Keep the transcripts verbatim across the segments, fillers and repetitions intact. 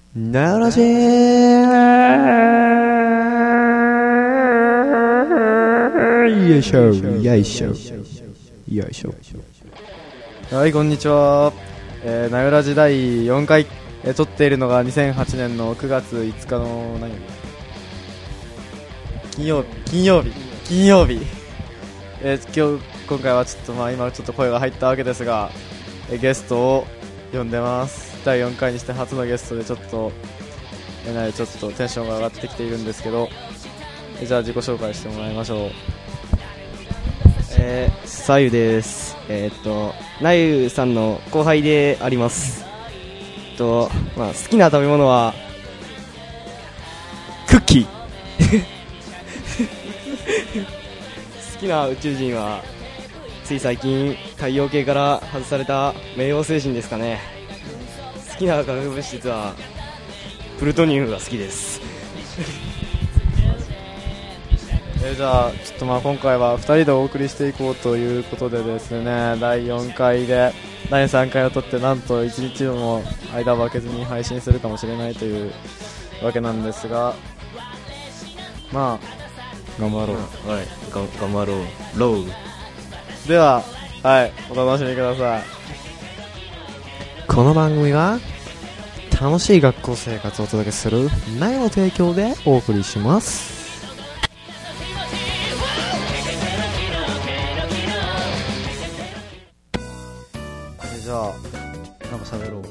ならしーよいしょよいしょよいしょ。 はい、こんにちは。えー、なよらじだいよんかい、えー、撮っているのがにせんはちねんのくがついつかの何金曜日金曜日金曜日えー、今日今回はちょっとまあ今ちょっと声が入ったわけですが、えー、ゲストを呼んでます。だいよんかいにして初のゲストでちょっとえー、ちょっとテンションが上がってきているんですけど、えー、じゃあ自己紹介してもらいましょう。 えー、さゆです。えー、っとなゆさんの後輩であります。えっと、まあ、好きな食べ物はクッキー好きな宇宙人はつい最近太陽系から外された冥王星人ですかね。好きな化学物質はプルトニウムが好きです。 えー、じゃあちょっとまあ今回はふたりでお送りしていこうということでですね、だいよんかいでだいさんかいを撮ってなんといちにちも間を空けずに配信するかもしれないというわけなんですが、まあ頑張ろう、 はい、が頑張ろうローでは、はい、お楽しみください。 この番組は楽しい学校生活をお届けするなよの提供でお送りします。 じゃあなんか喋ろう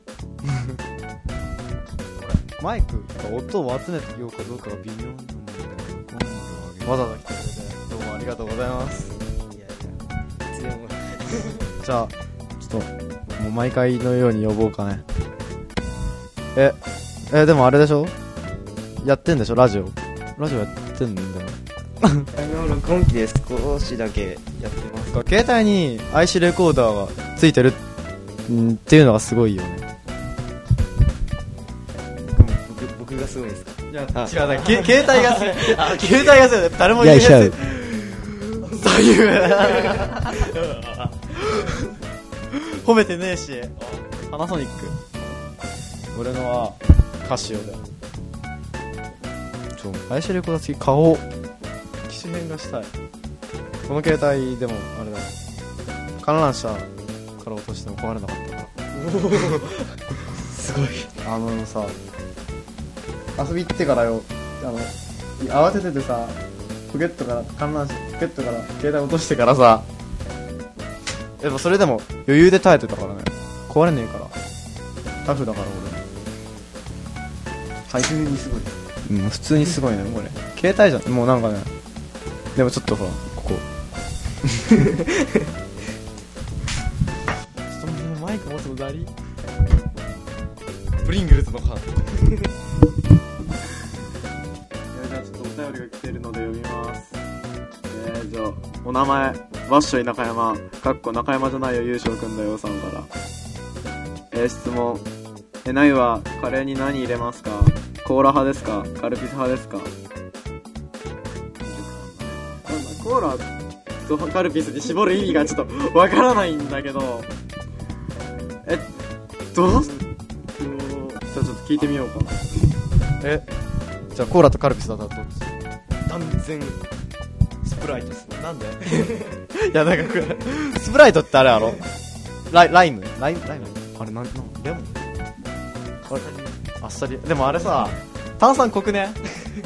マイクが音を集めてようかどうかが微妙なんだけど、わざわざ来てくれてどうもありがとうございます。 いやいやいつでもじゃあちょっともう毎回のように呼ぼうかね。ええでもあれでしょ、やってんでしょ、ラジオラジオやってんだよあの録音機で少しだけやってます。 携帯に アイシー レコーダーがついてるっていうのがすごいよね。 僕, 僕がすごいですか。 いや違うだ携帯が携帯がすごい、誰も言えないよいしょそういう褒めてねえし、パナソニック、俺のはカシオで、ちょ アイシー レコーダー付き買おう、機種変がしたい。この携帯でもあれだ、観覧車から落としても壊れなかったからすごい。あのさ、遊び行ってからよ、あの慌てててさ、ポケットから観覧車ポケットから携帯落としてからさ、でもそれでも余裕で耐えてたからね、壊れねえからタフだから俺。 配信にすごい。 うん、普通にすごいねこれ。携帯じゃん、もうなんかね、でもちょっとほらここちょっともうマイク持つのダリプリングルズの缶じゃあちょっとお便りが来てるので読みます。えー、じゃあお名前ワッショイ中山かっこ中山じゃないよ優勝くんだよさんから、えー、質問、えなゆはカレーに何入れますか？コーラ派ですか？カルピス派ですか？コーラとカルピスに絞る意味がちょっとわからないんだけど、えどう、じゃあちょっと聞いてみようかな。えじゃあコーラとカルピスだったらどっち？ 断然スプライトですね。 なんでいやなんかスプライトってあれやろ、ライライムライムライムあれなんなんレモンあれあっさり。でもあれさ炭酸濃くね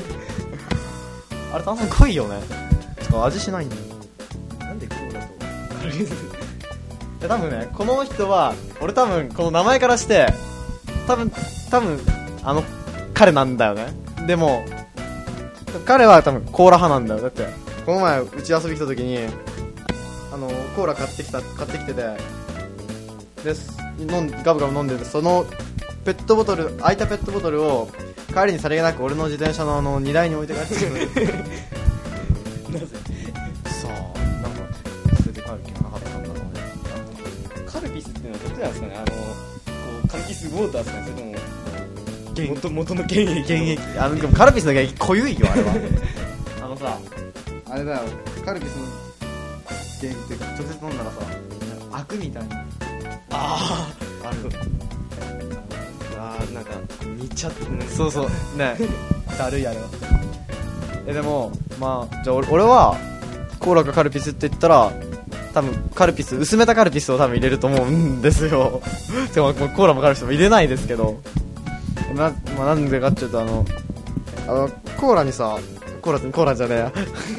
あれ炭酸濃いよね。しかも味しないんだよ。 なんでコーラとカルピス多分ね、この人は俺多分この名前からして多分多分あの彼なんだよね。でも彼は多分コーラ派なんだよ。だってこの前うち遊び来た時にあのコーラ買ってきた買ってきてて、で飲んガブガブ飲んでて、そのペットボトル空いたペットボトルを帰りにさりげなく俺の自転車のあの荷台に置いて帰ってきてなぜさあなんか捨てて帰る気がなかったんだろうね。 カルピスっていうのはどっちなんですかね。あのこう柑橘ウォーターですかね、それとも元元の原液原液、あのでもカルピスの原液濃ゆいよあれはあのさ、あれだよ、カルピスの原液って直接飲んだらさ、アクみたいなあある。 あー、なんか煮ちゃってそうそうねだるいあれは。えでもまあじゃあ俺俺はコーラかカルピスって言ったら多分カルピス薄めたカルピスを多分入れると思うんですよでもコーラもカルピスも入れないですけどな、まあ、なんでかっていうとあのあのコーラにさコーラってコーラじゃねえや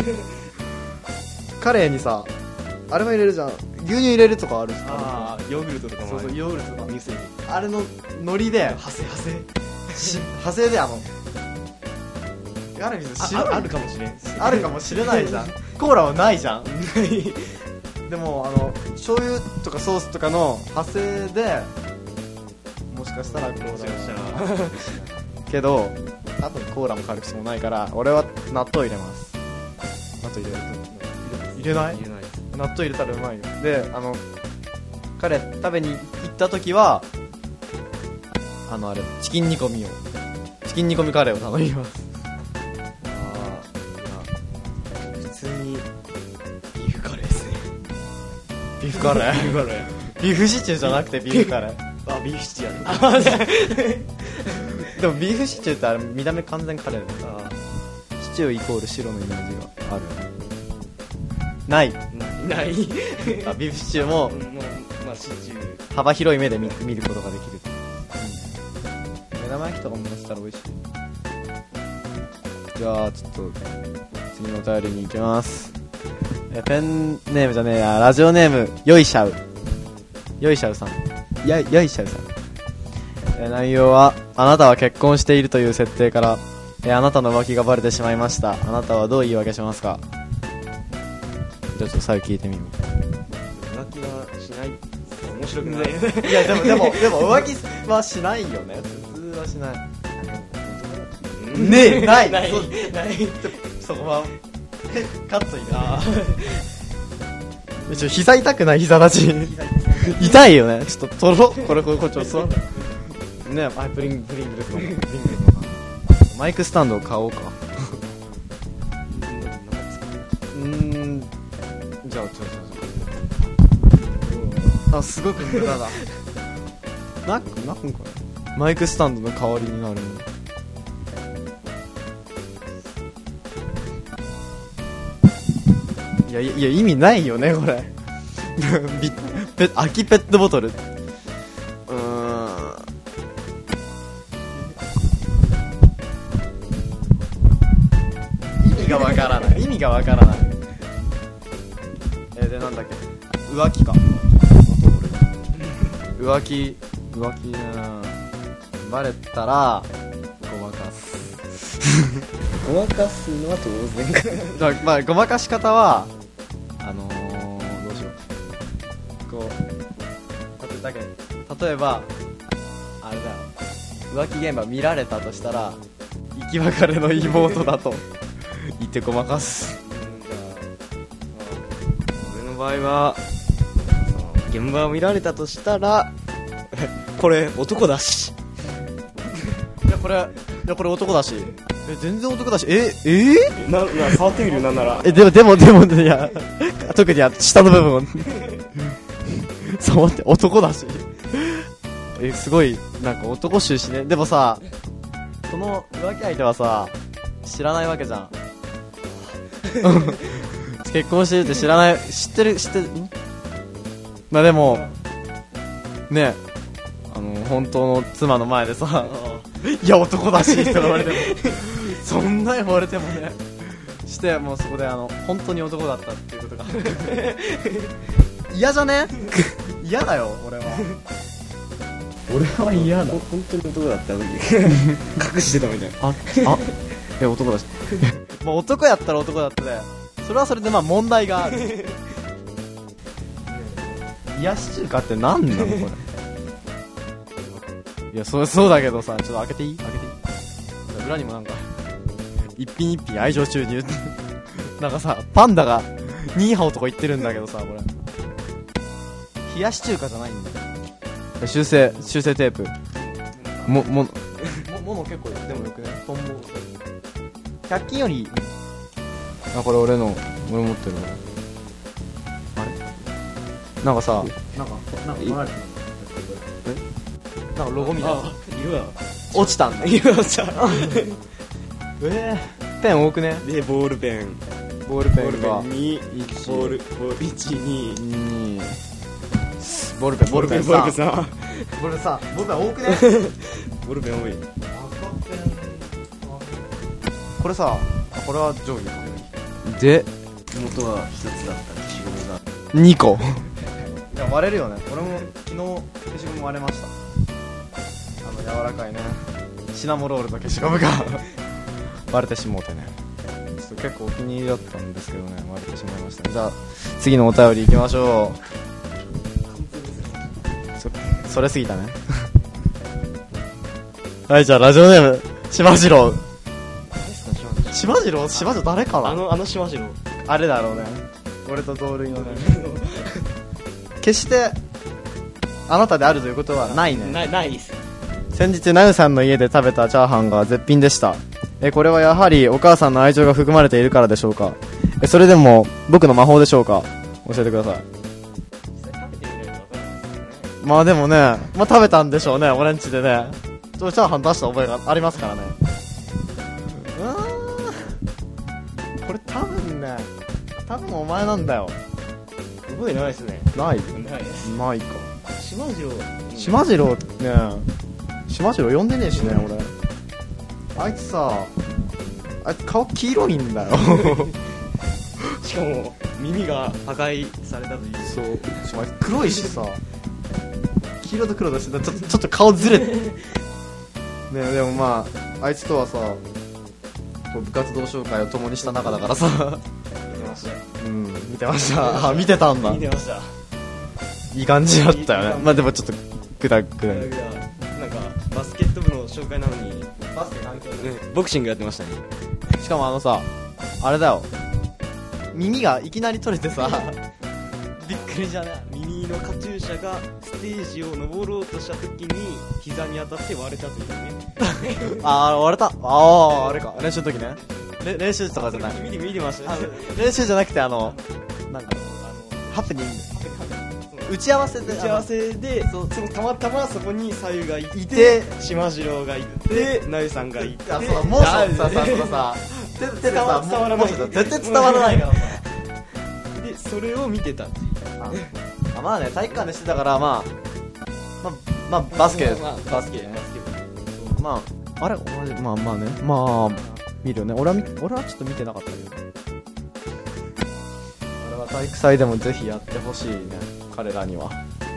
カレーにさあれも入れるじゃん、牛乳入れるとかあるじゃん。 ああヨーグルトとかもそうそうヨーグルトとか乳製品あれの海苔で派生派生し派生であのカルピス白いああるかもしれんあるかもしれないじゃんコーラはないじゃんでもあの醤油とかソースとかの派生でもしかしたらコーラもしかしたらけど多分コーラもカルピスもないから俺は納豆入れます。納豆入れると入れない入れないです納豆入れたらうまいよ。であのカレー食べに行った時はあのあれチキン煮込みをチキン煮込みカレーを頼みます普通にビーフカレーですねビーフカレービーフカレービーフシチューじゃなくてビーフカレーあビーフシチューやるでもビーフシチューってあれ見た目完全カレーだよ。 あシチューイコール白のイメージがあるないーないあビーフシチューももうまあシチュー幅広い目で見見ることができる、うん、目玉焼きとかものせたら美味しい。じゃあちょっと次のお便りに行きます。えペンネームじゃねえやラジオネームよいしゃうよいしゃうさんやよいしゃうさん。え内容はあなたは結婚しているという設定からえあなたの浮気がバレてしまいました。あなたはどう言い訳しますか。じゃあちょっと最後聞いてみよ浮気はしない面白くないういやでもでもでも浮気はしないよね普通はしないねえないないそうないそこはカット入れあーちょ膝痛くない膝立ち痛いよねちょっと取ろうこれこれこれちょっと座るねあプリンプリングルスのプリングルスのマイクスタンドを買おうかうーんじゃあちょっとあすごく無駄だなくなくんかなマイクスタンドの代わりになるのいやいや意味ないよねこれビペ空きペットボトルうーん意味がわからない意味がわからないえー、でなんだっけ浮気か浮気浮気なバレたらごまかすごまかすのは当然かだまあごまかし方はあのー、どうしようこうだけ例えばあれだよ浮気現場見られたとしたら生き別れの妹だと言ってごまかす俺の場合は現場を見られたとしたらこれ男だしいやこれいやこれ男だしえ全然男だしええー、 なな触ってみるなんならえでもでもでもいや特に下の部分を触って男だしえすごいなんか男臭しね。でもさその浮気相手はさ知らないわけじゃん結婚してるって知らない知ってる知ってるんまあでもねあの本当の妻の前でさいや男だしって言われてもそんな言われてもねしてもうそこであの本当に男だったっていうことが嫌じゃね嫌だよ俺は俺は嫌だ本当に男だった時隠してたみたいなああいや男だしもう男やったら男だったでそれはそれでまあ問題がある癒し中華って何なのこれいやそそうだけどさちょっと開けていい開けていい裏にもなんか一品一品愛情注入なんかさパンダがニーハオとか言ってるんだけどさこれ冷やし中華じゃないんだよ修正修正テープももももの結構でもよくねトンボひゃく均よりあこれ俺の俺持ってるあれなんかさなんかなんか流れてるえなんかロゴみたいな色が落ちたんだ。 今落ちたえー、ペン多くね。 でボールペンボールペボールンがペンにボールボールいちににボールペンボールペンボールペンささボールペンさボールペン多くね。 ボールペン多い。 これさ、これは定規か。 で、 元は一つだった消しゴムがにこ。いや割れるよね。俺も昨日消しゴム割れました。あの柔らかいねシナモロールの消しゴムが割れてしもうてね、ちょっと結構お気に入りだったんですけどね、割れてしまいましたね。じゃあ次のお便りいきましょう。そ, それすぎたねはい、じゃあラジオネームしまじろう。しまじろうしまじろう誰かな。 あのあのしまじろうあれだろうね、俺と同類のね決してあなたであるということはないね。 ないないです。 先日ナユさんの家で食べたチャーハンが絶品でした。えこれはやはりお母さんの愛情が含まれているからでしょうか。えそれでも僕の魔法でしょうか。教えてください。まあでもね、まあ食べたんでしょうね、俺ん家でね。ちょチャーハン出した覚えがありますからね。うーん、これ多分ね、多分お前なんだよ。 覚えないですね。 ないないです。 ないか。 しまじろうしまじろうってね、しまじろう呼んでねえしね、俺。あいつさ、あいつ顔黄色いんだよしかも耳が破壊されたという。 そうしかも黒いしさ、黄色と黒だし、ちょっとちょっと顔ずれてね。でもまああいつとはさ、こう部活動紹介を共にした仲だからさ見てましたよ。 うん見てましたあ見てたんだ。 見てました。 いい感じだったよね。まあでもちょっとグダグダ。 なんかバスケット部の紹介なのにバスケ関係ない。 うんボクシングやってましたね。 しかもあのさ、あれだよ、耳がいきなり取れてさびっくりじゃね。 耳のカチューシャがステージを登ろうとした時に膝に当たって割れたというね。 あー割れた。あああれか、練習の時ね。れ練習とかじゃない。 見て見てましたね。 練習じゃなくて、あのなんかハプニング、打ち合わせで打ち合わせでそそのたまたまそこに左右がいて、 いてしまじろうがいて、なゆさんがいて、 あそうモーションささそのさ手手でさ伝わらないモーション絶対伝わらないからさでそれを見てたっていう。 あまあね、体育館でしてたからまあまあまあバスケまあバスケバスケまああれ俺まあまあねまあ見るよね。俺はみ俺はちょっと見てなかったけど、あれは体育祭でもぜひやってほしいね、彼らには。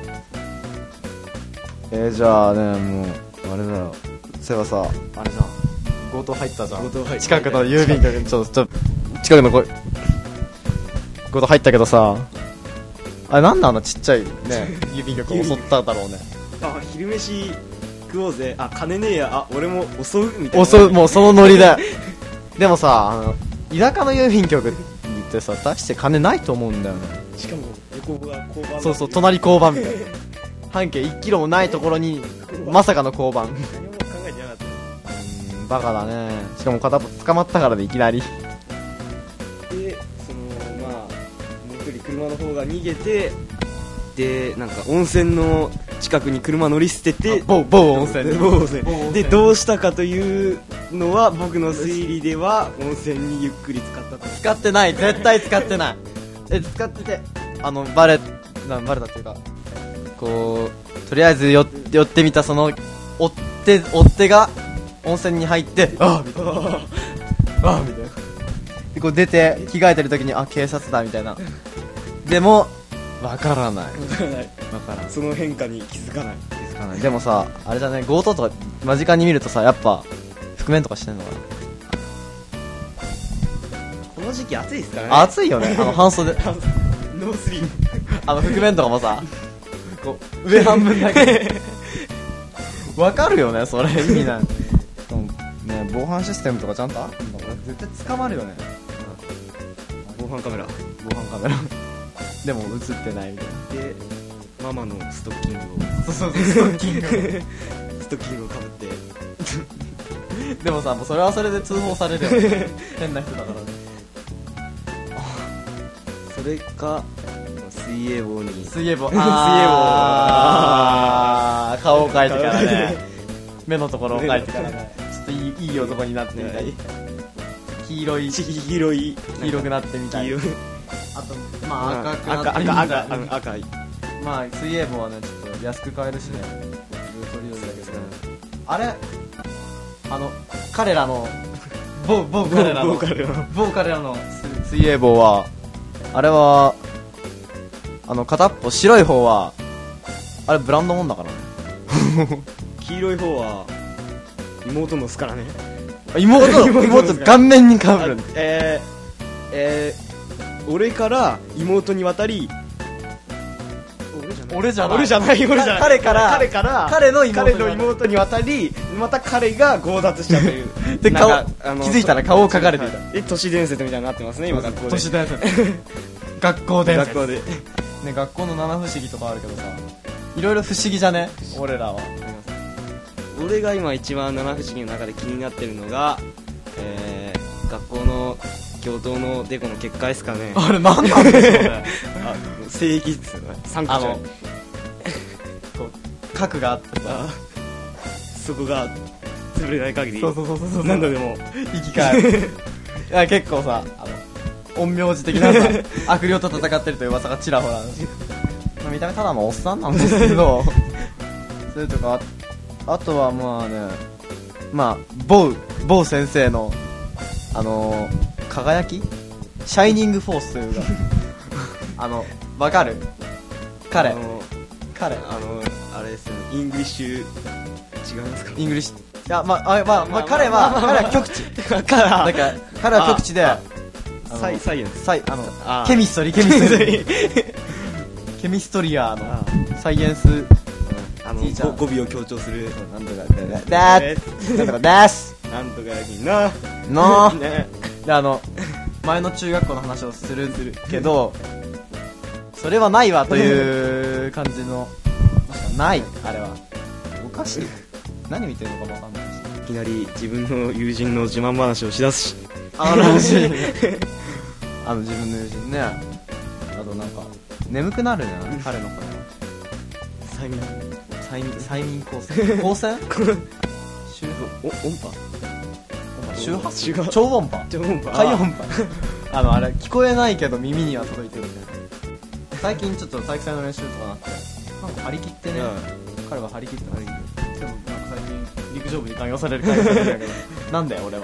えー、じゃあね、もうあれだよ、そういえばさ、あれじゃん、強盗入ったじゃん。 強盗入った近くの郵便局にちょっとちょっと近くのこ強盗入ったけどさ、あれなんであんなちっちゃいね郵便局を襲っただろうね。 あ昼飯食おうぜ、あ金ねえや、あ俺も襲うみたいな。 襲う、もうそのノリででもさ、あの田舎の郵便局ってさ、出して金ないと思うんだよね。 しかも横が交番。 そうそう、隣交番みたいな半径いちキロもないところにまさかの交番。 何も考えてなかった。 うんバカだね。しかも片っぽ捕まったからでいきなり。 でそのまあもう一人車の方が逃げて、でなんか温泉の近くに車乗り捨てて、 某某温泉で某温泉でどうしたかというのは僕の推理では温泉にゆっくり使ったと。 使ってない、絶対使ってない。え使ってて、あのバレなバレたっていうか、こうとりあえず寄って寄ってみたその追って追っ手が温泉に入って、ああみたいなああみたいなでこう出て着替えてる時に、あ警察だみたいな。でもわからない、わからない、 その変化に気づかない。 気づかない。でもさ、あれじゃね、強盗とか間近に見るとさ、やっぱ覆面とかしてんのかな。 この時期暑いですからね。 暑いよね、あの半袖ノースリーブあの覆面とかもさ、こう上半分だけわかるよね、それ意味ない。でもね、防犯システムとかちゃんとあるんだ。俺絶対捕まるよね、 防犯カメラ防犯カメラでも映ってないみたいな。 でママのストッキングをそうそうそう、ストッキングストッキングをかぶってでもさ、もうそれはそれで通報されるよね変な人だからね。 それか水泳棒に水泳棒、 水泳棒あー顔を描いてからね目のところを描いてからねちょっといいいい男になってみたい、 ね、 黄色い黄色い黄色くなってみたい、 黄色いあとまあ赤くなって赤みたい、 赤赤赤赤いまあ水泳帽はねちょっと安く買えるしね色とりどりだけどねあれあの彼らの某某彼らの某彼らの某彼らの水泳帽はあれはあの片っぽ白い方はあれブランドもんだからね黄色い方は妹のっすからね妹妹顔面にかぶる。 えー、えー、俺から妹に渡り俺じゃない俺じゃない俺じゃない彼から彼から彼の妹彼の妹に渡りまた彼が強奪したというでなんか顔あの気づいたら顔を描かれていた。 で都市伝説みたいになってますね今学校で都市伝説学校伝説学校でね、学校の七不思議とかあるけどさいろいろ不思議じゃね俺らは。 俺が今一番七不思議の中で気になってるのが、えー、学校の教頭のデコの結果ですかね。 あれ何なんでしょうねあ聖域ですよね三あの箇所こう核があってさあそこが潰れない限りそうそうそうそうそう何度でも生き返るいや結構さあの陰陽師的なさ悪霊と戦ってるという噂がちらほらあるし、まあ、見た目ただのおっさんなんですけどそれとか あ, あとはまあねまあ某某先生のあのー、輝きシャイニングフォースというかあのわかる彼あの彼あのあれですよねイングリッシュ違いますかイングリッシュいやまああまあ、まあ、彼はまあまあ彼は極地だからだから彼は極地でああのサイサイエンスサイあのあケミストリーケミストリーケミストリアのあサイエンスあのじいちゃん語語尾を強調するなんとかだーなんとかですなんとかやきんなのねであの前の中学校の話をするけどそれはないわという感じのないあれはおかしい何見てるのかもわかんないしいきなり自分の友人の自慢話をしだすしあの話あの自分の友人ねあとなんか眠くなるね彼の声は催眠催眠催眠光線光線周お音波周波数周波超音波超音波海音波あのあれ聞こえないけど耳には届いてるみたいな最近ちょっと体育祭の練習とかなってなんか張り切ってね、 うん彼は張り切って張り切ってでもなんか最近陸上部に勧誘される感じだけどなんだよ俺はやっ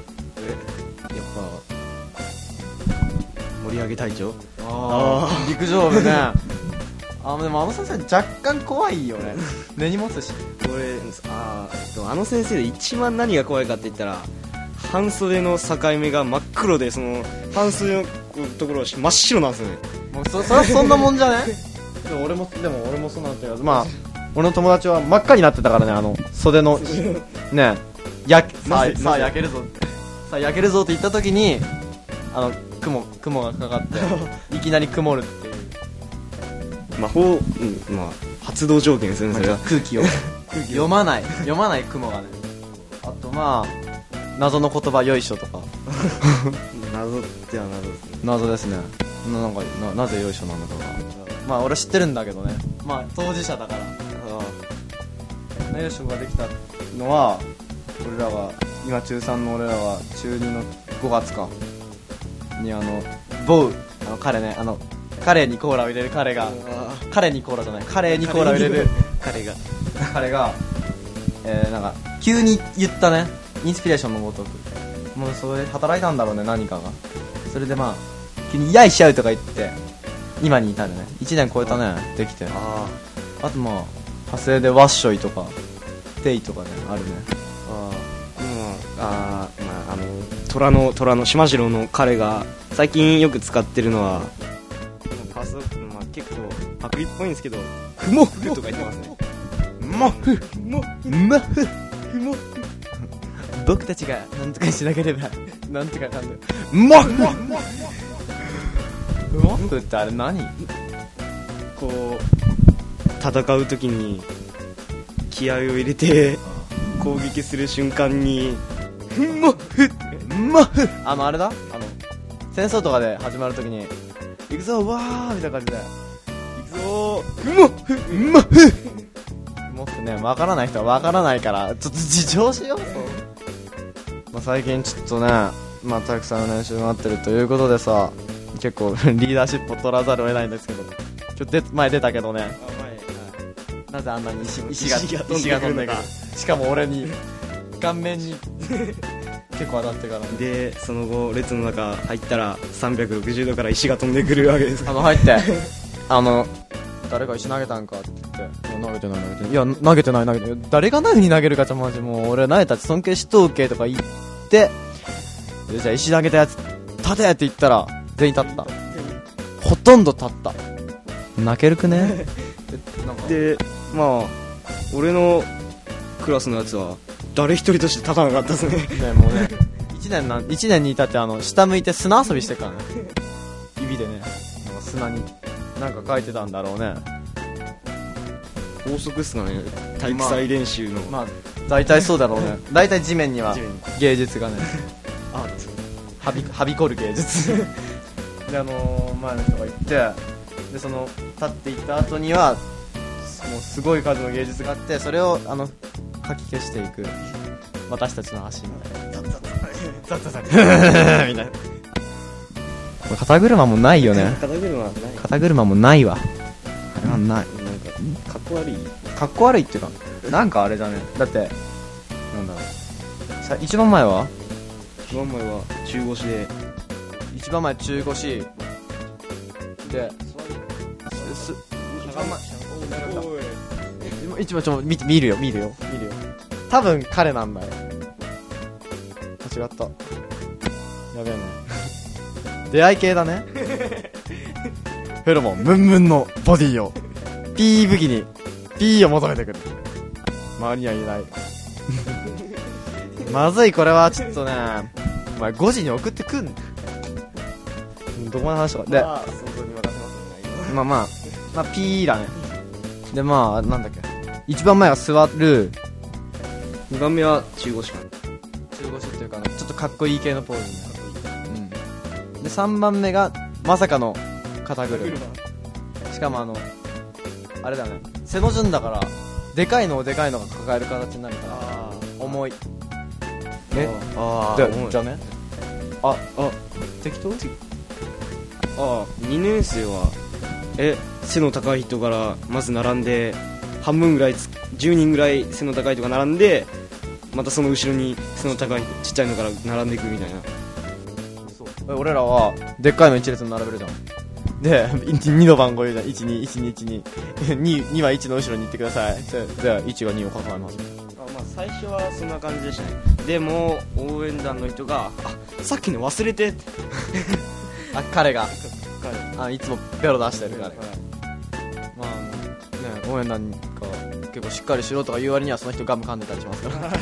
ぱ盛り上げ隊長ああ陸上部ねあでもあの先生若干怖いよね根に持つし俺あー、えっと、あの先生で一番何が怖いかって言ったら半袖の境目が真っ黒でその半袖のところ真っ白なんですよねもう そ, そ, そんなもんじゃねでも俺もでも俺もそうなんていうかまあ俺の友達は真っ赤になってたからねあの袖のねやさあさあ焼けるぞってさあ焼けるぞって言った時にあの雲雲がかかっていきなり曇るっていう魔法、うんまあ、発動条件ですよねそれは空気を読まない読まない雲がねあとまあ謎の言葉よいしょとか謎っては謎ですね謎ですね な, なんか な, なぜよいしょなのかがまあ俺知ってるんだけどねまあ当事者だからよいしょができたのは俺らは今中さんの俺らは中にのごがつかにあの某あの彼ねあのカレーにコーラを入れる彼がカレーにコーラじゃないカレーにコーラを入れる彼が彼が、えー、なんか急に言ったねインスピレーションのごとくもうそれ働いたんだろうね何かがそれでまあ急にやいしゃうとか言って今に至るねいちねん超えたねできて あ, あとまあ派生でワッショイとかテイとかねあるねああもうあー、まあ、あの虎の虎の島次郎の彼が最近よく使ってるのはパス、まあ、結構パクリっぽいんですけどフモフとか言ってますねモフモモフフモフ僕たちが何とかしなければなんとかなんだよモフモフってあれ何こう戦う時に気合を入れて攻撃する瞬間にフモフモフあのあれだあの戦争とかで始まるときに行くぞわーみたいな感じで行くぞフモフモフモフってね、わからない人はわからないからちょっと自重しよう。まあ最近ちょっとね、まあ体育祭の練習があってるということでさ、結構リーダーシップを取らざるを得ないんですけど、今日で前出たけどね、なぜあんなに 石, 石が石が石が飛んでくる。しかも俺に顔面に結構当たってから、ね、 でその後列の中入ったらさんびゃくろくじゅうどから石が飛んでくるわけです。 あの入ってあの誰か石投げたんかって言って、いや投げてない投げてない、いや投げてない投げてない、誰が何に投げるかちょマジもう俺投げたって尊敬しとうけとか言って、でじゃあ石投げたやつ立てって言ったら全員立った。ほとんど立った。泣けるくねでまあ俺のクラスのやつは誰一人として立たなかったですね。 ねもうね一年なん一年にいたってあの下向いて砂遊びしてっからね、指でねなんか砂になんか書いてたんだろうね。 高速っすかね、体育祭練習の。 まあ大体そうだろうね。大体地面には地面に芸術がねあはびはびこる芸術であのー、前の人が行ってでその立っていった後にはもうすごい数の芸術があって、それをあのかき消していく私たちの足みたいなザッザッザッザッザッザッみたいな肩車もないよね。 肩車はない。 肩車もないわ。あれはない。 なんかかっこ悪い。 かっこ悪いっていうかなんかあれだね。だってなんだろうさ、一番前は一番前は中腰で、 一番前中腰で、す一番前一番ちょっと見て見るよ見るよ見るよ。多分彼なんだよ。間違った。やべえね。出会い系だね。フェロモンムンムンのボディをピー武器にピーを求めてくる。周りにはいないまずいこれはちょっとね、お前ごじに送ってくんどこまで話したかで、 まあ想像に任せますね。 まあまあまあピーだね。でまあなんだっけ、一番前は座る、 にばんめは中腰かな。 中腰っていうかちょっとかっこいい系のポーズね。うん、でさんばんめがまさかの肩車。しかもあのあれだね、背の順だからでかいのをでかいのが抱える形になるから重い。えあじゃじゃあね、ああ適当。 ああにねん生はえ背の高い人からまず並んで半分ぐらいつじゅうにんぐらい背の高い人が並んで、またその後ろに背の高いちっちゃいのから並んでいくみたいな。 そう俺らはでっかいの一列に並べるじゃん。でにの番号言うじゃん。いちにいちにいちに 2, 2はいちの後ろに行ってください。ではいちがにを抱えます。 あ、まあ、最初はそんな感じでしたね。でも応援団の人があさっきの忘れてってあ彼が彼あいつもベロ出してるから、 はいまあね、応援団が結構しっかりしろとか言う割にはその人ガム噛んでたりしますから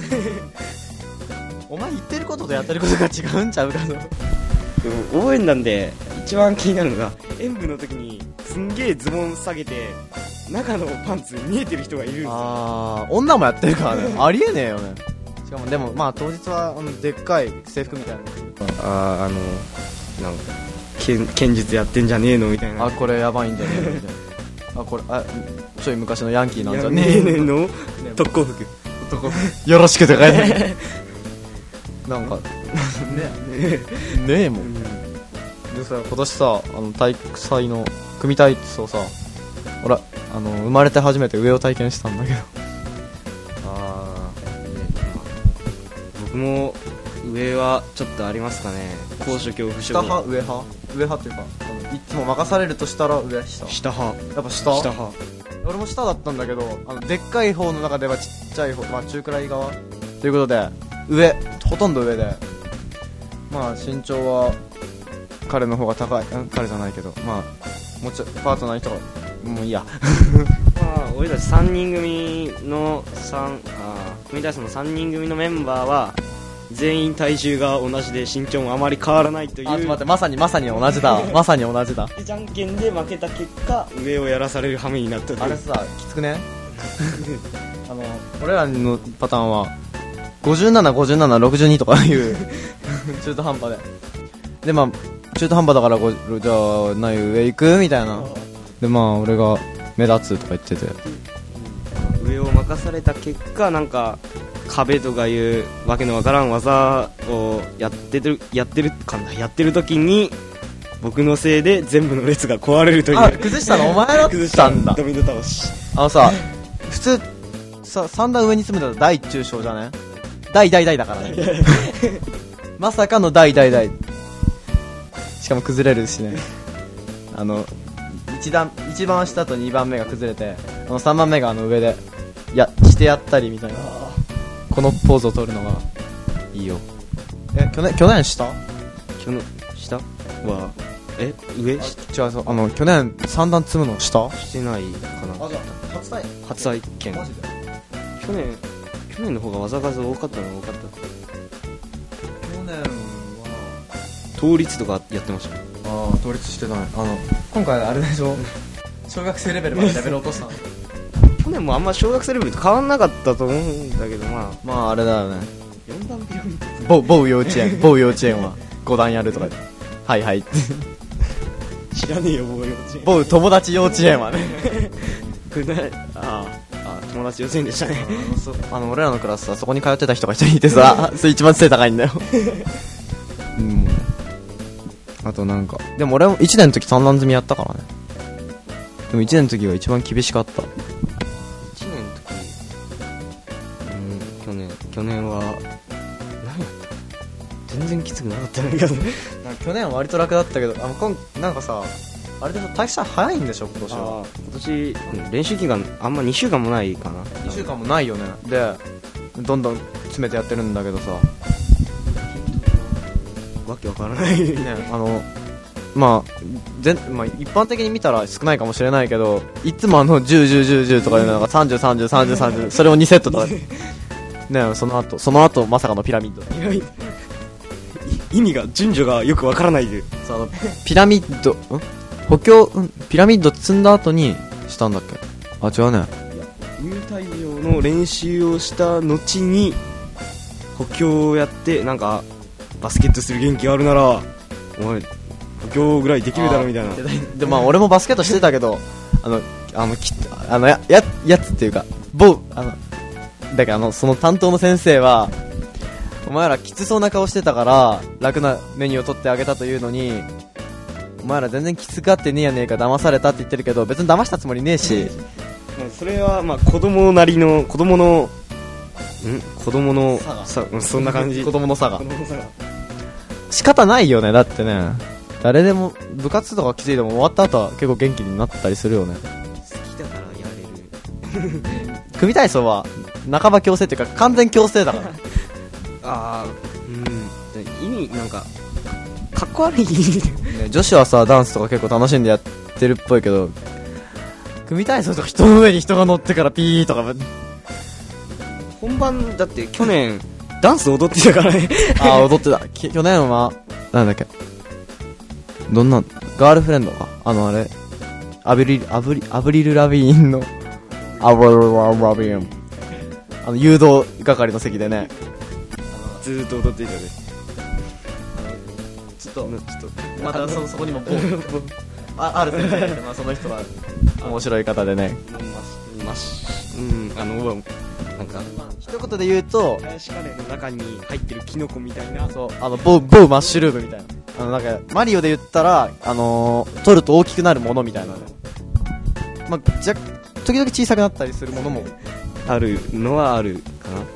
お前言ってることとやってることが違うんちゃうかと。 でも応援団で一番気になるのが演舞の時にすんげえズボン下げて中のパンツ見えてる人がいるんですよ。 あー女もやってるからねありえねえよね。しかもでもまあ当日はあのでっかい制服みたいなあああのなんか剣剣術やってんじゃねえのみたいな。 あこれやばいんじゃねえのみたいなあこれあちょい昔のヤンキーなんじゃねねえのえの特攻服よろしくって書いてあるなんかねねえもん、でさ今年さあの体育祭の組体操さ、俺あの生まれて初めて上を体験したんだけどああ、僕も上はちょっとありますかね。高所恐怖症。 下派上派上派っていうかあのいつも任されるとしたら上下下派。 やっぱ下下派。 俺も下だったんだけどあのでっかい方の中ではちっちゃい方、まあ、中くらい側ということで上ほとんど上でまあ身長は彼の方が高い彼じゃないけどまあもうちょパートナーの人がもういいやまあ俺たちさんにん組のさんあ組体操のさんにん組のメンバーは全員体重が同じで身長もあまり変わらないという。 あちょっと待ってまさにまさに同じだまさに同じだじゃんけんで負けた結果上をやらされる羽目になったという。 あれさきつくねあの俺らのパターンはごじゅうなな、ごじゅうなな、ろくじゅうにとかいう中途半端ででまあ中途半端だからごじゃあ何上行くみたいなでまあ俺が目立つとか言ってて上を任された結果、なんか壁とかいうわけのわからん技をやってるやってるかなやってる時に僕のせいで全部の列が壊れるという。 あ、崩したのお前だったんだ。 ドミノ倒し。 あのさ、普通ささん段上に住むんだと大中小じゃね。大大大だからね。まさかの大大大。しかも崩れるしね。あの一段一番下とにばんめが崩れて、あのさんばんめがあの上でやしてやったりみたいな。このポーズを取るのがいいよ。え、去年去年した？ 去年下はえ上？違う、 そう、あの去年さん段積むのした？ してないかな。 あ、じゃあ初体初体験。 マジで？ 去年去年の方が技数多かったの多かった。 去年は倒立とかやってました。 ああ、倒立してない。あの今回あれでしょ。小学生レベルまでレベル落としたの。 去年もあんま小学生レベルと変わんなかったと思うんだけど、まあまああれだよね。 よん段ピラミッド某某幼稚園某幼稚園はご段やるとか言ってはいはいって知らねえよ某幼稚園。 某友達幼稚園はね。 くないああ友達幼稚園でしたね。 あのそあの俺らのクラスさ、そこに通ってた人が一人いてさ、それ一番背高いんだよ。うん。あとなんかでも俺もいちねんの時三段積みやったからね。でもいちねんの時が一番厳しかった。 いちねんの時、うん、去年去年は何やった全然きつくなかったんだけどね。 去年は割と楽だったけど、あの今なんかさ、あれでしょ、大した早いんでしょ今年は。 今年、うん、練習期間あんまにしゅうかんもないかな。 にしゅうかんもないよね。でどんどん詰めてやってるんだけどさ、 わけわからないね、あのまあ全まあ、一般的に見たら少ないかもしれないけど、いつもあのじゅう、じゅう、じゅう、じゅうとかいうのがさんじゅう、さんじゅう、さんじゅう、さんじゅう、それをにセットとかね、その後その後まさかのピラミッド。 ピラミッド意味が順序がよくわからないで、 そう、あのピラミッドん補強、うん、ピラミッド積んだ後にしたんだっけ。あ、違うね。 入退場の練習をした後に補強をやって、なんかバスケットする元気があるならお前補強ぐらいできるだろみたいな。 でまあ俺もバスケットしてたけど、あのあのきあのやややつっていうか、某あのだからあのその担当の先生は、お前らきつそうな顔してたから楽なメニューを取ってあげたというのに、お前ら全然きつがってねえやねえか、騙されたって言ってるけど別に騙したつもりねえし。 それはまあ子供なりの子供のん子供のさ、そんな感じ。 子供の差が子供の差が仕方ないよね。だってね、誰でも部活とかきついでも終わった後は結構元気になったりするよね。 好きだからやれる。 組体操は半ば強制っていうか完全強制だから。 ああ、うん、意味なんかかっこ悪い、ね、 女子はさダンスとか結構楽しんでやってるっぽいけど、組体操とか人の上に人が乗ってからピーとか本番だって去年ダンス踊ってたからね。 ああ、踊ってた。去年はなんだっけ、どんなガールフレンドか、あのあれアブリルアブリアブリルラビーンのアブリルラビーン、あの誘導係の席でね、 ずーっと踊っていたね。 ちょっとちょっとまたそそこにもあある先生で、まあその人は面白い方でね、 ましうんあのなんか一言で言うと、 林カレーの中に入ってるキノコみたいな、 そう、あのボボウマッシュルームみたいな、あのなんかマリオで言ったら、あのー、取ると大きくなるものみたいなね、まあ、じゃ時々小さくなったりするものもあるのはあるかな。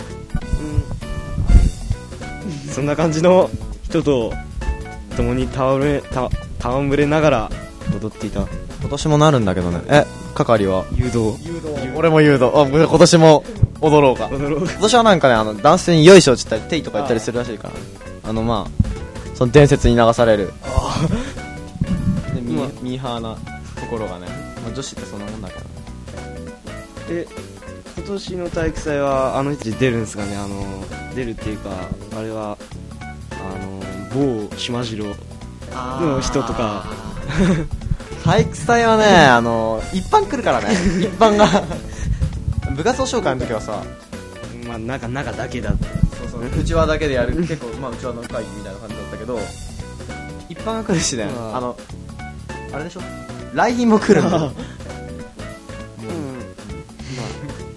うん、そんな感じの人と共に戯れた戯れながら踊っていた。 今年もなるんだけどね。え、係は誘導。 誘導。俺も誘導。あ、今年も踊ろうか。 踊ろう。 今年はなんかね、あの男性によいしょって言ったりテイとか言ったりするらしいから、あ, あのまあその伝説に流される。あでミー、まあ、ミーハーなところがね、まあ、女子ってそんなもんだけどね。 え、今年の体育祭はあの人出るんですかね。あの出るっていうか、あれはあの某島次郎の人とか。 体育祭はね、あの一般来るからね。一般が部活動紹介の時はさ、 まあ中中だけだった。 そうそう、うちわだけでやる。結構まあうちわの会議みたいな感じだったけど、一般が来るしね、あのあれでしょ、来賓も来るんだよ。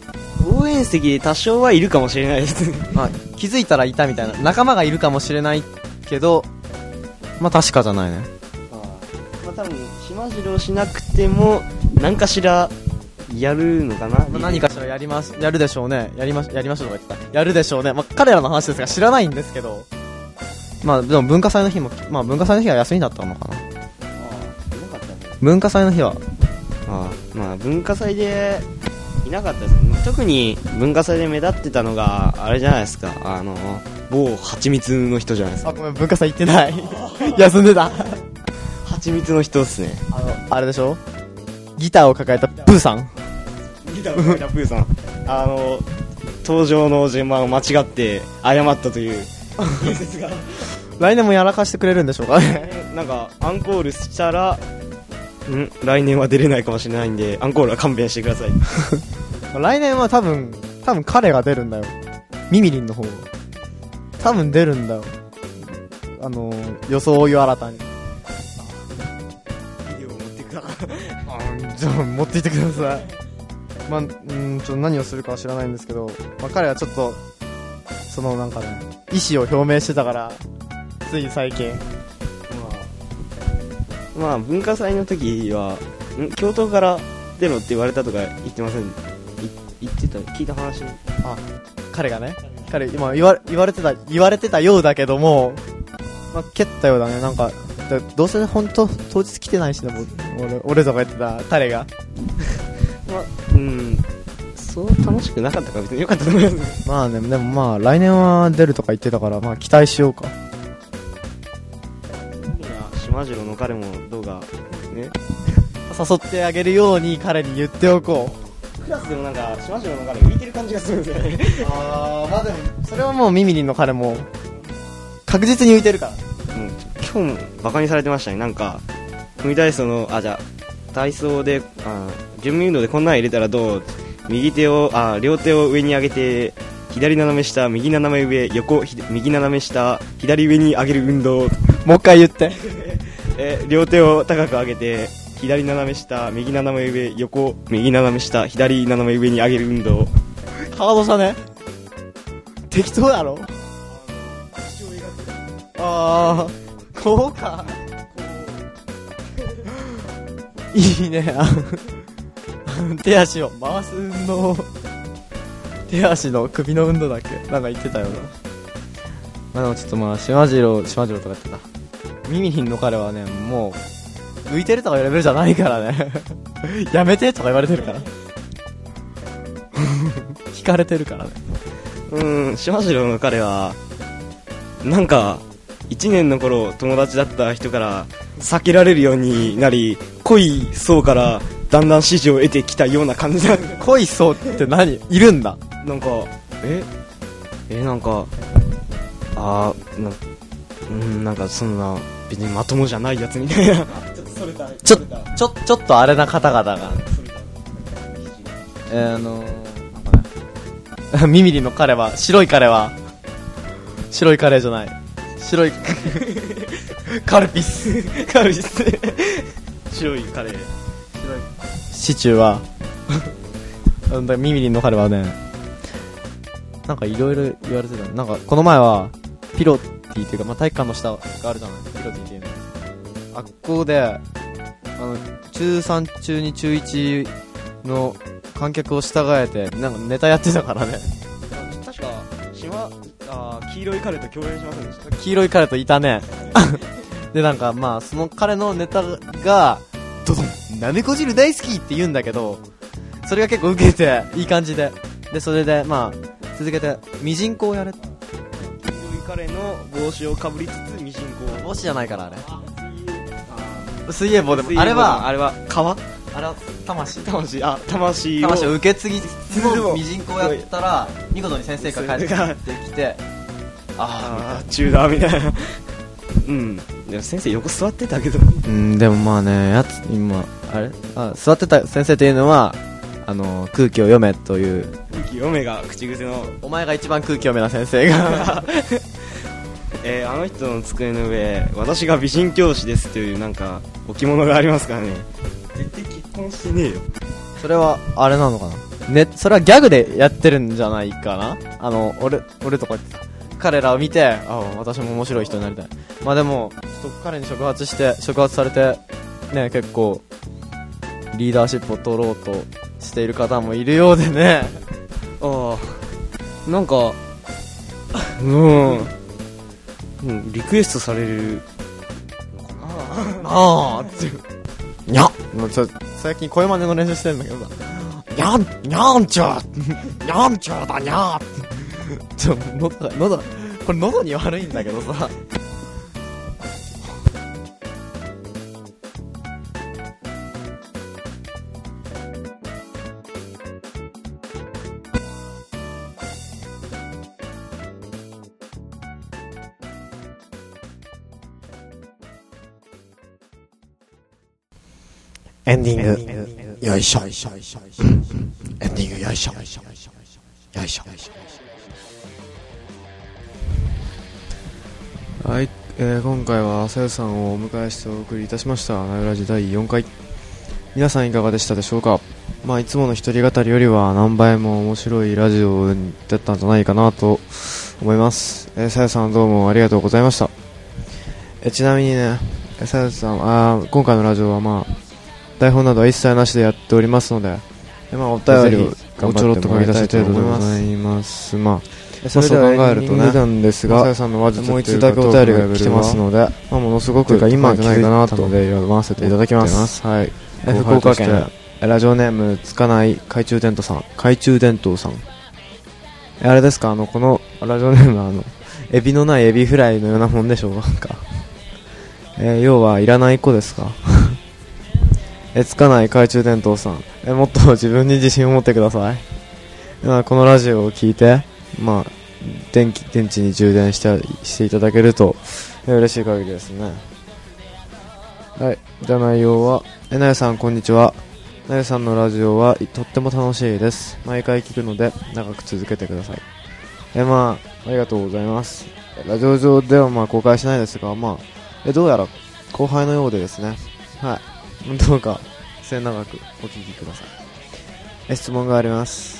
応援席で多少はいるかもしれないですまあ、気づいたらいたみたいな仲間がいるかもしれないけど、まあ確かじゃないね。 まあ多分島次郎しなくても何かしらやるのかな、 まあ、何かしらやりますやるでしょうね。やりまやりましょうとか言ってた。やるでしょうね。まあ彼らの話ですが知らないんですけど、まあでも文化祭の日も、まあ文化祭の日は休みだったのかな。 ああ、いなかったね。 文化祭の日はああ、まあ文化祭でいなかったですね。特に文化祭で目立ってたのがあれじゃないですか、あの某蜂蜜の人じゃないですか。 あ、ごめん、文化祭行ってない休んでた。 蜂蜜の人っすね。 あのあれでしょ、ギターを抱えたプーさん。 ギターを吹いたプーさんあの登場の順番を間違って謝ったという伝説が来年もやらかしてくれるんでしょうかね。 なんかアンコールしたらん来年は出れないかもしれないんでアンコールは勘弁してください来年は多分多分彼が出るんだよ。ミミリンの方多分出るんだよ。あのー、装いを新たにビデオを持ってくからあじゃあ持っていってください。まあ、うんちょっと何をするかは知らないんですけど、まあ、彼はちょっとそのなんかね意思を表明してたから、つい最近まあ、まあ文化祭の時はん京都から出ろって言われたとか言ってません、い言ってた聞いた話。 あ彼がね彼今言わ言われてた言われてたようだけども、まあ、蹴ったようだね。なんかだどうせ本当当日来てないしね、俺俺とか言ってた彼がまあ、うんそう楽しくなかったから別に良かったと思いますまあね、でもまあ来年は出るとか言ってたから、まあ期待しようか。 島次郎の彼もどうかね誘ってあげるように彼に言っておこう。 クラスでもなんか島次郎の彼浮いてる感じがするんですよねああ、まあでもそれはもうミミリンの彼も確実に浮いてるから。 うん、今日もバカにされてましたね。なんか組体操のあじゃあ体操であ準備運動でこんなん入れたらどう、右手をあ両手を上に上げて左斜め下右斜め上横ひ右斜め下左上に上げる運動もう一回言ってえ両手を高く上げて左斜め下右斜め上横右斜め下左斜め上に上げる運動。 ハードさね、適当やろ。ああこうかいいね。あの手足を回す運動、手足の首の運動だっけなんか言ってたよな。まあでもちょっとまあ島次郎島次郎とか言ってたミミリンの彼はね、もう浮いてるとかいうレベルじゃないからねやめてとか言われてるから引かれてるからね。 うん島次郎の彼はなんかいちねんの頃友達だった人から避けられるようになり濃い層からだんだん支持を得てきたような感じなんで濃い層って何いるんだ。 なんかええなんかあーなうんなんかそんな別にまともじゃないやつみたいなちょっとそれたちょちょちょっとあれな方々がえー、あのー、なんかねミミリの彼は白い彼は白いカレーじゃない白いカルピスカルピス白いカレーシチューはだからミミリンの彼はね、なんかいろいろ言われてた。なんかこの前はピロティっていうか、まあ、体育館の下があるじゃない、ピロティっていうのあっこであの中さん中に中いちの観客を従えてなんかネタやってたからね。 確か島あ黄色い彼と共演しませんでした。 黄色い彼といたねでなんかまあその彼のネタがドドンなめこ汁大好きって言うんだけど、それが結構受けていい感じで、でそれでまあ続けてミジンコをやれ。 黄色い彼の帽子をかぶりつつミジンコを。 帽子じゃないからあれ水泳棒でもあれはあれは川あれは魂魂あ魂を魂を受け継ぎつつもミジンコをやったら見事に先生が帰ってきてああ中だみたいなうんでも先生横座ってたけどうんでもまあねやつ今あれあ座ってた先生というのはあの空気を読めという空気読めが口癖のお前が一番空気読めな先生がえー、あの人の机の上私が美人教師ですというなんか置物がありますからね。絶対結婚してねえよ。 それはあれなのかな、 ね、それはギャグでやってるんじゃないかな。あの俺俺とか言ってた彼らを見て、あ私も面白い人になりたい。まあでもちょっと彼に触発して触発されてね、結構リーダーシップを取ろうとしている方もいるようでね。 ああ、なんかうん、うん、リクエストされるああってにゃもうちょ最近声真似の練習してるんだけどさ、にゃんにゃんちゃにゃんちゃだにゃちょ喉が喉これ喉に悪いんだけどさ。エンディングよいしょ、エンディングよいしょよいしょよいしょ。 はい、えー、今回はさゆさんをお迎えしてお送りいたしましたなよラジだいよんかい。皆さんいかがでしたでしょうか。まあいつもの一人語りよりは何倍も面白いラジオだったんじゃないかなと思います。えー、さゆさんどうもありがとうございました。えー、ちなみにね、さゆさんあ今回のラジオはまあ台本などは一切なしでやっておりますので、でまあ、お便りをちょろっと書き出したいと思います。まあ、それではそう考えるとね、なんですが、さんの話術もう一度だけお便りが来てますので、まあ、ものすごく今気づいたなとで読ませていただきます。はい。福岡県ラジオネームつかない懐中電灯さん、懐中電灯さん。あれですか、あのこのラジオネームはあのエビのないエビフライのようなもんでしょうか。えー、要はいらない子ですか。えつかない懐中電灯さん、えもっと自分に自信を持ってください。まあ、このラジオを聞いて、まあ、電気電池に充電してしていただけるとえ嬉しい限りですね。はい、じゃあ内容は、えなゆさんこんにちは。なゆさんのラジオはとっても楽しいです。毎回聞くので長く続けてください。えまあありがとうございます。ラジオ上ではまあ公開しないですが、まあえどうやら後輩のようでですね。はい。どうか末永くお聞きください。え質問があります。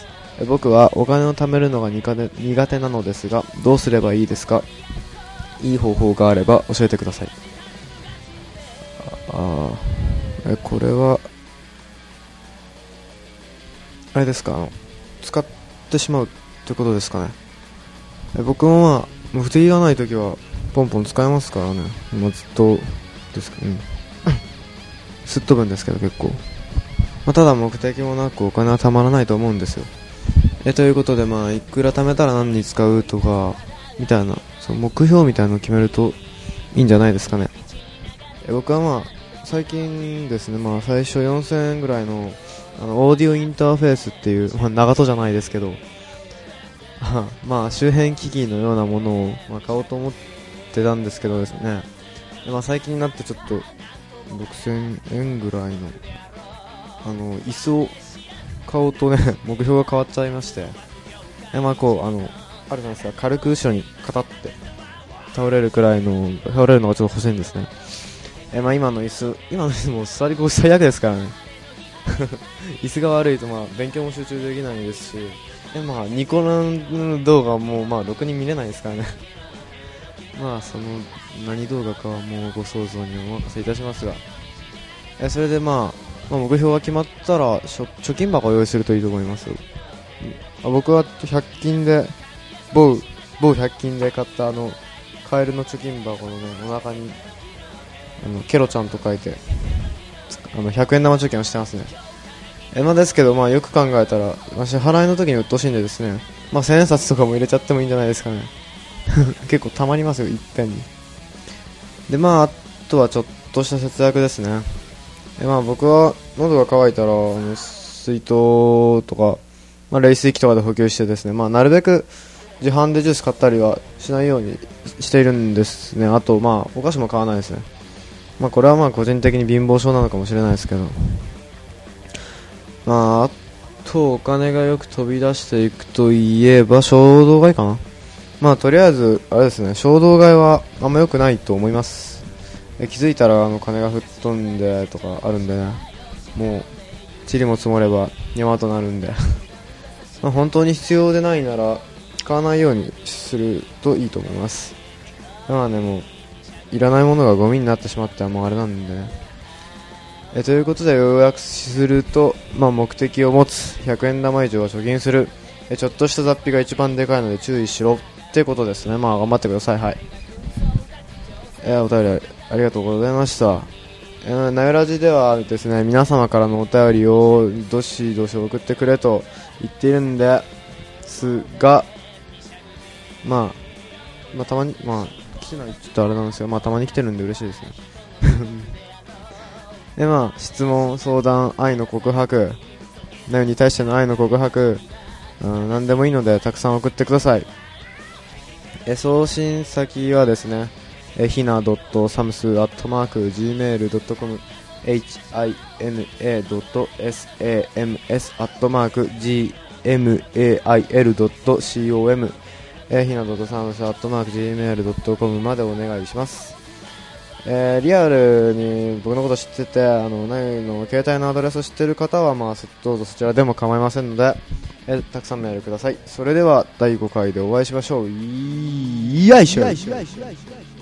え僕はお金を貯めるのが苦手、苦手なのですが、どうすればいいですか。いい方法があれば教えてください。ああえこれはあれですか、あの使ってしまうってことですかね。え僕もまあ目的がないときはポンポン使えますからね。もうずっとですか、うんすっ飛ぶんですけど結構、まあ、ただ目的もなくお金はたまらないと思うんですよ。えということで、まあいくら貯めたら何に使うとかみたいなその目標みたいなのを決めるといいんじゃないですかね。え僕はまあ最近ですね、まあ最初よんせんえんぐらいのあのオーディオインターフェースっていう、まあ、長門じゃないですけどまあ周辺機器のようなものを、まあ、買おうと思ってたんですけどですね、でまあ、最近になってちょっとろくせんえんぐらいのあの椅子を買おうとね目標が変わっちゃいまして、えまあこうあのあるじゃないですか、軽く後ろにカタって倒れるくらいの倒れるのがちょっと欲しいんですね。えまあ今の椅子今の椅子も座り心地最悪ですからね椅子が悪いとまあ勉強も集中できないですし、えまあニコ生動画もまあろくに見れないですからねまあその何動画かはもうご想像にお任せいたしますが、えそれで、まあ、まあ目標が決まったら貯金箱を用意するといいと思います。あ僕はひゃく均で某某ひゃく均で買ったあのカエルの貯金箱のねお腹にあのケロちゃんと書いてあのひゃくえん玉貯金をしてますね。えまあですけど、まあよく考えたら、まあ、支払いの時に鬱陶しいんでですね、まあ千円札とかも入れちゃってもいいんじゃないですかね結構たまりますよいっぺんに。でまああとはちょっとした節約ですね。でまあ僕は喉が渇いたらあの水筒とか、まあ、冷水器とかで補給してですね、まあなるべく自販でジュース買ったりはしないようにしているんですね。あとまあお菓子も買わないですね。まあこれはまあ個人的に貧乏症なのかもしれないですけど、まああとお金がよく飛び出していくといえば衝動買いかな。まあとりあえずあれですね、衝動買いはあんま良くないと思います。え気づいたらあの金が吹っ飛んでとかあるんでね、もう塵も積もれば山となるんでまあ、本当に必要でないなら使わないようにするといいと思います。まあね、もういらないものがゴミになってしまってはもうあれなんでね。えということで要約すると、まあ、目的を持つ、ひゃくえん玉以上は貯金する、えちょっとした雑費が一番でかいので注意しろってことですね。まあ頑張ってください。はい、えー、お便りありがとうございました。えー、なよラジではですね、皆様からのお便りをどしどし送ってくれと言っているんですが、まあ、まあたまに、まあ来てないちょっとあれなんですが、まあたまに来てるんで嬉しいですね。でまあ質問、相談、愛の告白、なよに対しての愛の告白、うん、何でもいいのでたくさん送ってください。え送信先はですね、えひな .sams アットマーク ジーメール ドットコム エイチ アイ エヌ エー ドット サム アットマーク ジーエムエーアイエル ドット コム えひな .sams アットマーク ジーメール ドット コム までお願いします。えー、リアルに僕のこと知ってて、あの、ナイの携帯のアドレスを知っている方は、まあ、どうぞそちらでも構いませんので、えー、たくさんメールください。それではだいごかいでお会いしましょう。いよいしょ。